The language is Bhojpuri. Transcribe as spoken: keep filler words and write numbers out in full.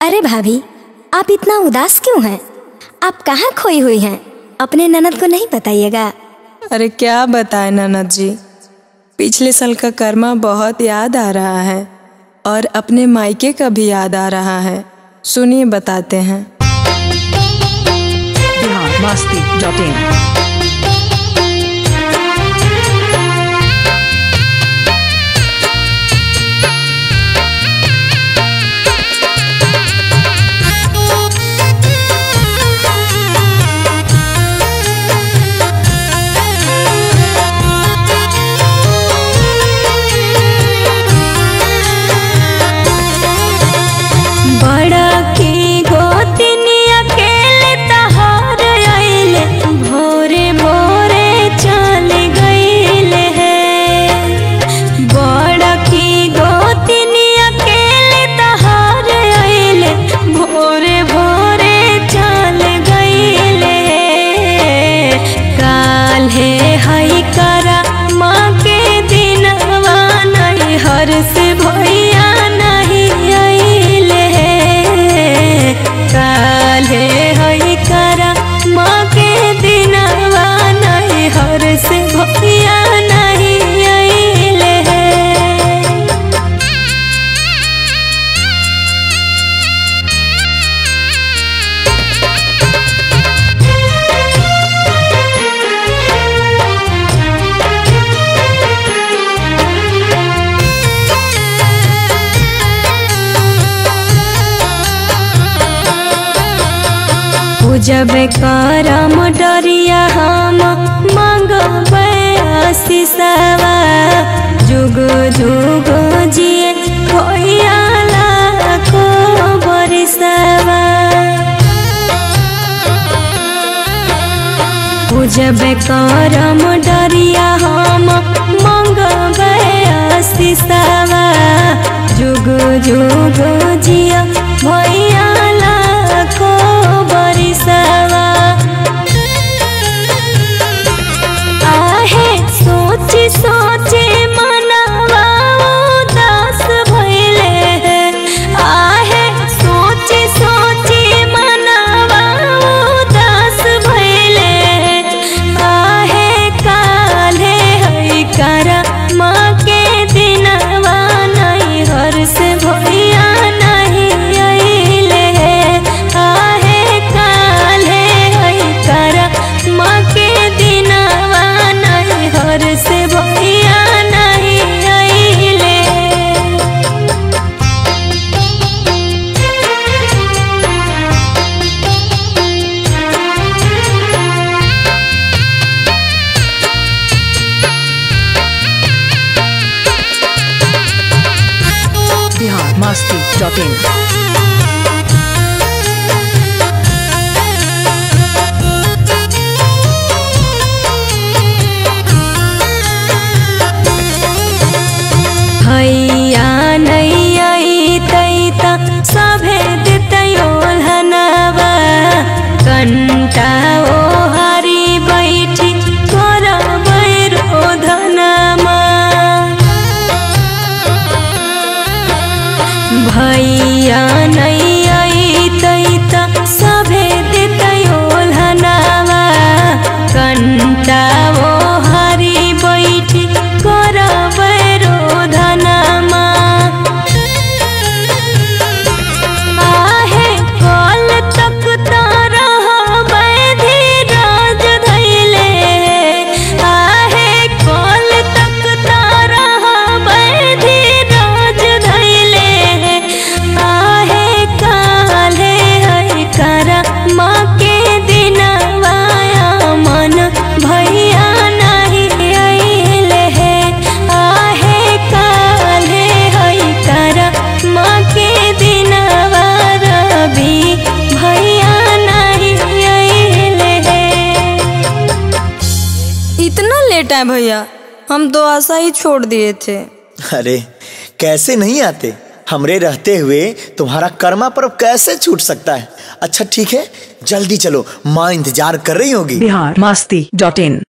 अरे भाभी, आप इतना उदास क्यों हैं? आप कहाँ खोई हुई हैं? अपने ननद को नहीं बताइएगा। अरे क्या बताएं ननद जी, पिछले साल का कर्मा बहुत याद आ रहा है और अपने मायके का भी याद आ रहा है। सुनिए बताते हैं। Bihar Masti dot in. जब करम डरिया हम मांगबै आशीषवा, जुग जुग जिए होइया लाखो बरिसवा। जब करम डरिया हम मांगबै आशीषवा, जुग जुग जिया होइया लाखो बरिसवा। आहे सोची सोचे मनवा उदास भइले, आहे सोची सोची मनवा उदास भइले। आहे काले है करमा के दिनवा नहीं घर से भइया नहीं आइले। आहे काले है करमा के दिनवा नहीं घर से भइया नहीं आइले। Bihar Masti dot in. हैया नहीं आई तैता सभे देतै ओल्हनवा, कंटा ओ हरी बैठी करबै रोधनमा। भैया नहीं आई तैता सभे देतै ओल्हनवा, कंटा ओ हरी बैठी करबै रोधनमा। आहे कल तक तारा धीरज धैले, आहे कल तक तारा धीरज धैले। आहे काले है करमा के दिनवा मन भैया नहीं आइले। आहे काले है करमा के दिनवा रवि भैया नहीं आइले। इतना लेट है भैया, हम तो आशा ही छोड़ दिए थे। अरे कैसे नहीं आते, हमरे रहते हुए तुम्हारा कर्मा पर्व कैसे छूट सकता है। अच्छा ठीक है, जल्दी चलो, माँ इंतजार कर रही होगी। बिहार मस्ती डॉट इन।